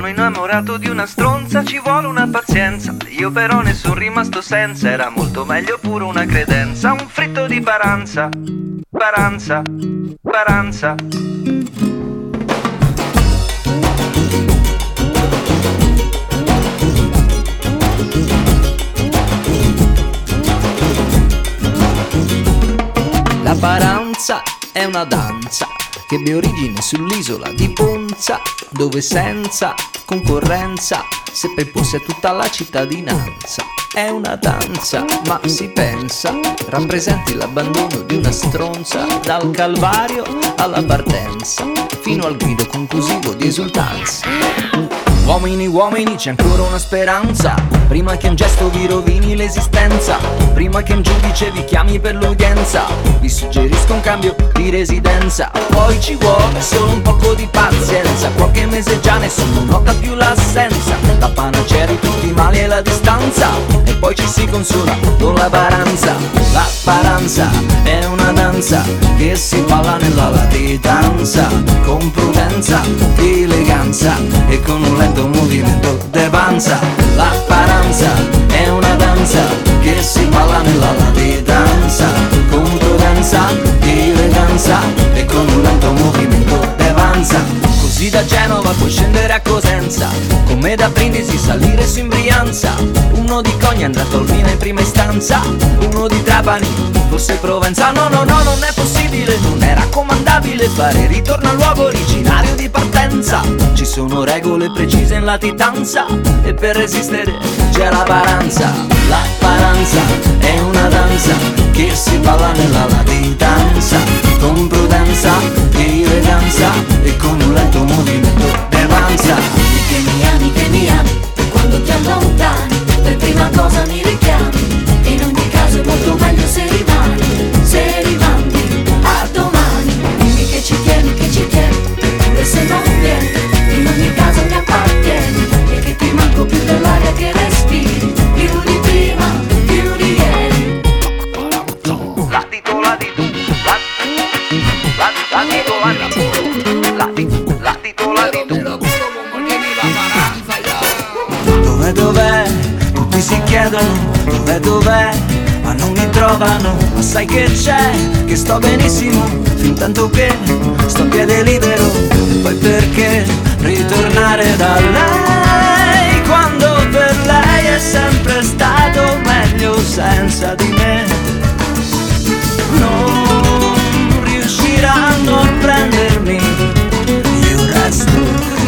Sono innamorato di una stronza, ci vuole una pazienza. Io però ne sono rimasto senza, era molto meglio pure una credenza. Un fritto di paranza, paranza, paranza. La paranza è una danza che ebbe origine sull'isola di Ponza, dove senza concorrenza seppe imporsi a tutta la cittadinanza. È una danza, ma si pensa, rappresenti l'abbandono di una stronza, dal calvario alla partenza, fino al grido conclusivo di esultanza. Uomini, uomini, c'è ancora una speranza, prima che un gesto vi rovini l'esistenza, prima che un giudice vi chiami per l'udienza, vi suggerisco un cambio di residenza. Poi ci vuole solo un poco di pazienza, qualche mese già nessuno nota più l'assenza, la panacea di tutti i mali è la distanza, e poi ci si consola con la paranza. La paranza è una danza che si balla nella latitanza, con prudenza, eleganza e con un lento movimento de panza. La paranza è una danza che si balla nella latitanza, con prudenza, eleganza e con un lento movimento de panza. Così da Genova puoi scendere a Cosenza, come da Brindisi salire su in Brianza. Uno di Cogna andrà a Tolmina in prima istanza, uno di Trapani, forse Provenza. No, no, no, non è possibile, non è raccomandabile fare ritorno al luogo originario di partenza. Ci sono regole precise in latitanza e per resistere c'è la paranza. La paranza è una danza che si balla nella latitanza, con prudenza, eleganza e con un lento movimento de panza. Che mi ami, e quando ti allontani per prima cosa mi richiami, e in ogni caso è molto meglio se rimandi a domani. Dimmi che ci tieni, pure se non vieni, in ogni caso mi appartieni, e che ti manco più dell'aria che respiri, più di prima, più di ieri. Latito, latito, latito, latito, latito, latito. Dov'è? Tutti si chiedono dov'è, ma non mi trovano. Ma sai che c'è? Che sto benissimo, fin tanto che sto a piede libero. E poi perché ritornare da lei, quando per lei è sempre stato meglio senza di me? Non riusciranno a prendermi, io resto qui.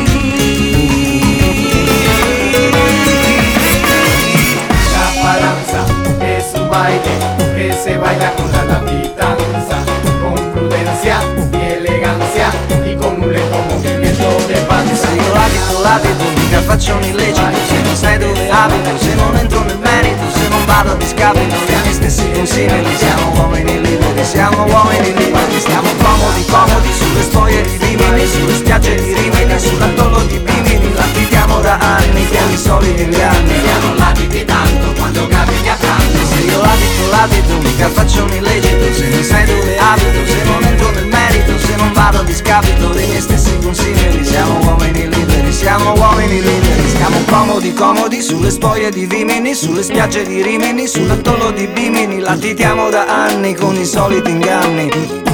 Es un baile que se baila con la latitanza, con prudencia y elegancia y con un lento movimiento de panza. Se io latito, mica faccio un illecito, se non sai dove abito, se non entro nel merito, se non vado a discapito dei miei stessi consimili. Siamo uomini liberi, siamo uomini liberi, stiamo comodi sulle spoglie di Rimini, sulle spiagge di Rimini, sull'atollo di Bimini. Latitiamo da anni, con i soliti inganni. Non latiti tanto quando capiti accanto. Se io latito, mica faccio un illecito, se non sai dove abito, se non entro nel merito, se non vado a discapito dei miei stessi consigli. Siamo uomini liberi, siamo uomini liberi, stiamo comodi sulle spoglie di Vimini, sulle spiagge di Rimini, sull'atollo di Bimini. Latitiamo da anni con i soliti inganni.